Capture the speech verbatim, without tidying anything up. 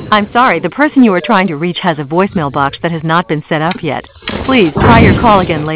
I'm sorry, the person you are trying to reach has a voicemail box that has not been set up yet. Please try your call again later.